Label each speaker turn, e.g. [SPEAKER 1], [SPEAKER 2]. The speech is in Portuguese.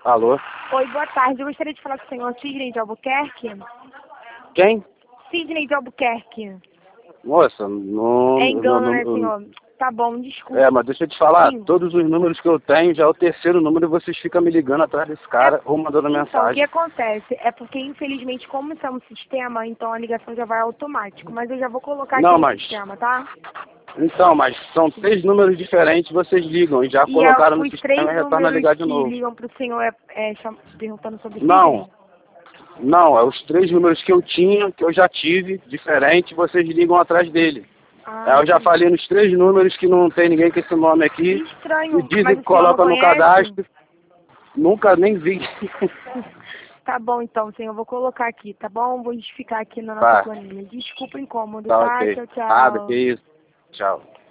[SPEAKER 1] Alô?
[SPEAKER 2] Oi, boa tarde. Eu gostaria de falar com o senhor Sidney de Albuquerque.
[SPEAKER 1] Quem?
[SPEAKER 2] Sidney de Albuquerque.
[SPEAKER 1] Moça, não,
[SPEAKER 2] É engano, né, senhor? Tá bom, desculpa.
[SPEAKER 1] mas deixa eu te falar,
[SPEAKER 2] Sim.
[SPEAKER 1] todos os números que eu tenho, já é o terceiro número e vocês ficam me ligando atrás desse cara ou mandando
[SPEAKER 2] Então, o que
[SPEAKER 1] mensagem.
[SPEAKER 2] acontece? É porque, infelizmente, como isso é um sistema, então a ligação já vai automático. Mas eu já vou colocar aqui
[SPEAKER 1] Não,
[SPEAKER 2] no
[SPEAKER 1] mas...
[SPEAKER 2] sistema, tá?
[SPEAKER 1] Então, mas são 3 números diferentes, vocês ligam e já
[SPEAKER 2] E
[SPEAKER 1] colocaram no
[SPEAKER 2] os
[SPEAKER 1] sistema
[SPEAKER 2] três
[SPEAKER 1] e retorna a
[SPEAKER 2] números
[SPEAKER 1] ligar de
[SPEAKER 2] que
[SPEAKER 1] novo.
[SPEAKER 2] ligam pro senhor perguntando sobre
[SPEAKER 1] Não,
[SPEAKER 2] Sidney?
[SPEAKER 1] não, é os 3 números que eu tinha, que eu já tive, diferente, vocês ligam atrás dele.
[SPEAKER 2] Ah,
[SPEAKER 1] Eu já
[SPEAKER 2] entendi.
[SPEAKER 1] falei nos 3 números que não tem ninguém com esse nome aqui, e
[SPEAKER 2] Estranho,
[SPEAKER 1] dizem
[SPEAKER 2] mas
[SPEAKER 1] que
[SPEAKER 2] o senhor não
[SPEAKER 1] coloca no
[SPEAKER 2] conhece?
[SPEAKER 1] cadastro, nunca nem vi.
[SPEAKER 2] Tá bom, então, senhor. Eu vou colocar aqui, tá bom? Vou identificar aqui na nossa
[SPEAKER 1] Tá,
[SPEAKER 2] planilha. Desculpa o incômodo,
[SPEAKER 1] tá
[SPEAKER 2] tá?
[SPEAKER 1] ok.
[SPEAKER 2] Tchau,
[SPEAKER 1] Nada, que
[SPEAKER 2] tchau.
[SPEAKER 1] isso. Tchau.